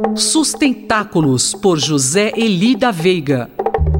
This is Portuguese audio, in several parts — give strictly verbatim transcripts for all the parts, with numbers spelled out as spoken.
Sustentáculos, por José Eli da Veiga.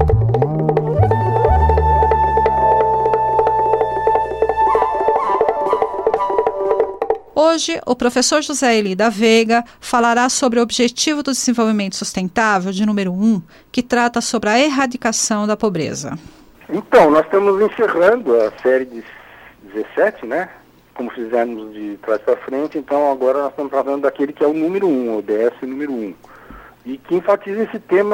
Hoje, o professor José Eli da Veiga falará sobre o Objetivo do Desenvolvimento Sustentável de número um, que trata sobre a erradicação da pobreza. Então, nós estamos encerrando a série de dezessete, né? Como fizemos de trás para frente, então agora nós estamos tratando daquele que é o número um, o D S número um. E que enfatiza esse tema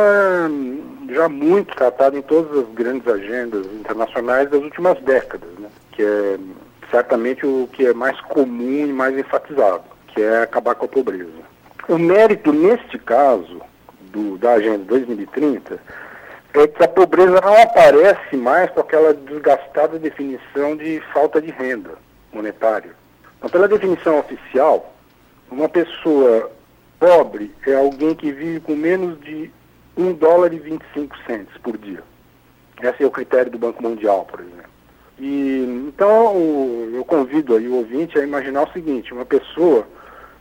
já muito tratado em todas as grandes agendas internacionais das últimas décadas, né? Que é certamente o que é mais comum e mais enfatizado, que é acabar com a pobreza. O mérito, neste caso, do, da Agenda dois mil e trinta, é que a pobreza não aparece mais com aquela desgastada definição de falta de renda monetária. Então, pela definição oficial, uma pessoa pobre é alguém que vive com menos de um dólar e vinte e cinco centos por dia. Esse é o critério do Banco Mundial, por exemplo. E, então, eu convido aí o ouvinte a imaginar o seguinte: uma pessoa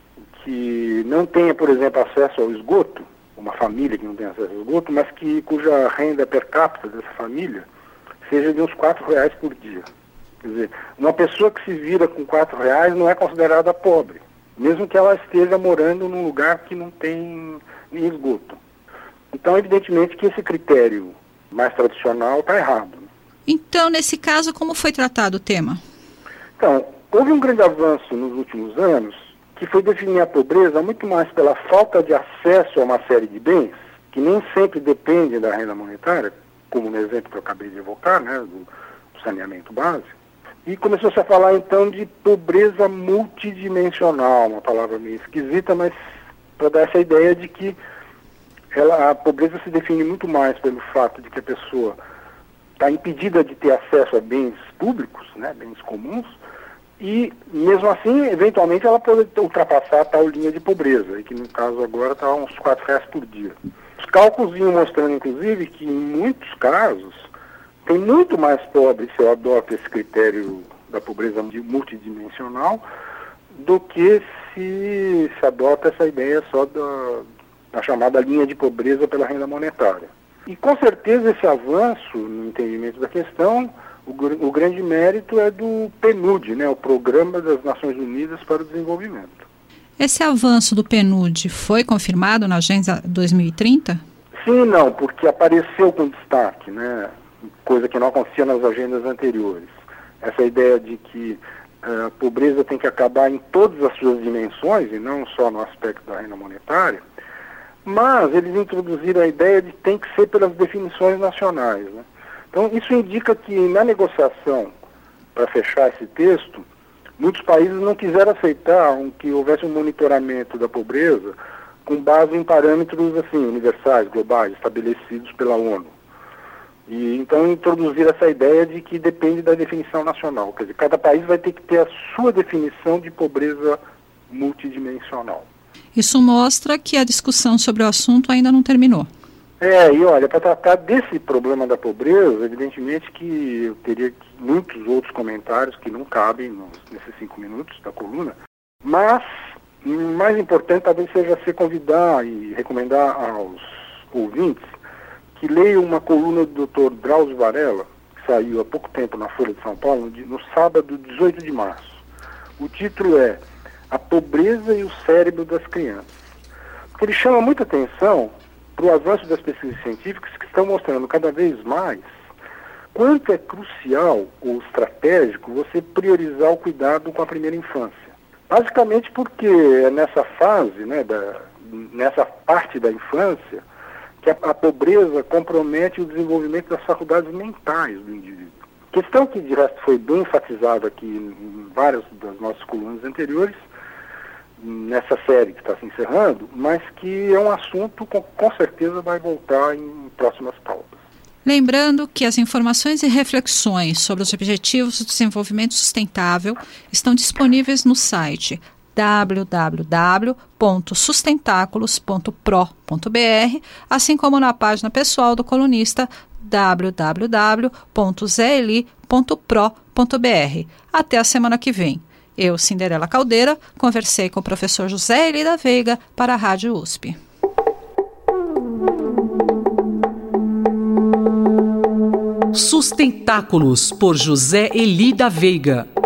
que não tenha, por exemplo, acesso ao esgoto, uma família que não tem acesso ao esgoto, mas que, cuja renda per capita dessa família seja de uns quatro reais por dia. Quer dizer, uma pessoa que se vira com quatro reais não é considerada pobre, mesmo que ela esteja morando num lugar que não tem esgoto. Então, evidentemente que esse critério mais tradicional está errado. Então, nesse caso, como foi tratado o tema? Então, houve um grande avanço nos últimos anos, que foi definir a pobreza muito mais pela falta de acesso a uma série de bens, que nem sempre dependem da renda monetária, como no exemplo que eu acabei de evocar, né, do, do saneamento básico, e começou-se a falar então de pobreza multidimensional, uma palavra meio esquisita, mas para dar essa ideia de que ela, a pobreza se define muito mais pelo fato de que a pessoa está impedida de ter acesso a bens públicos, né, bens comuns, e mesmo assim, eventualmente, ela pode ultrapassar a tal linha de pobreza, e que no caso agora está uns quatro reais por dia. Os cálculos vinham mostrando, inclusive, que em muitos casos tem muito mais pobre se eu adoto esse critério da pobreza multidimensional do que se se adota essa ideia só da, da chamada linha de pobreza pela renda monetária. E com certeza esse avanço no entendimento da questão, o, o grande mérito é do P N U D, né, o Programa das Nações Unidas para o Desenvolvimento. Esse avanço do P N U D foi confirmado na Agenda dois mil e trinta? Sim e não, porque apareceu com destaque, né, coisa que não acontecia nas agendas anteriores. Essa ideia de que uh, a pobreza tem que acabar em todas as suas dimensões, e não só no aspecto da renda monetária. Mas eles introduziram a ideia de que tem que ser pelas definições nacionais, né? Então, isso indica que na negociação, para fechar esse texto, muitos países não quiseram aceitar um, que houvesse um monitoramento da pobreza com base em parâmetros assim, universais, globais, estabelecidos pela ONU. E, então, introduziram essa ideia de que depende da definição nacional. Quer dizer, cada país vai ter que ter a sua definição de pobreza multidimensional. Isso mostra que a discussão sobre o assunto ainda não terminou. É, e olha, para tratar desse problema da pobreza, evidentemente que eu teria muitos outros comentários que não cabem nos, nesses cinco minutos da coluna, mas o mais importante talvez seja se convidar e recomendar aos ouvintes que leiam uma coluna do doutor Drauzio Varela, que saiu há pouco tempo na Folha de São Paulo, no, no sábado dezoito de março. O título é A Pobreza e o Cérebro das Crianças. Porque ele chama muita atenção para o avanço das pesquisas científicas que estão mostrando cada vez mais quanto é crucial ou estratégico você priorizar o cuidado com a primeira infância. Basicamente porque é nessa fase, né, da, nessa parte da infância, que a, a pobreza compromete o desenvolvimento das faculdades mentais do indivíduo. Questão que, de resto, foi bem enfatizada aqui em várias das nossas colunas anteriores, nessa série que está se encerrando, mas que é um assunto que com certeza vai voltar em próximas pautas. Lembrando que as informações e reflexões sobre os Objetivos do Desenvolvimento Sustentável estão disponíveis no site w w w ponto sustentáculos ponto pro ponto b r, assim como na página pessoal do colunista w w w ponto zeli ponto pro ponto b r. Até a semana que vem. Eu, Cinderela Caldeira, conversei com o professor José Eli da Veiga para a Rádio U S P. Sustentáculos, por José Eli da Veiga.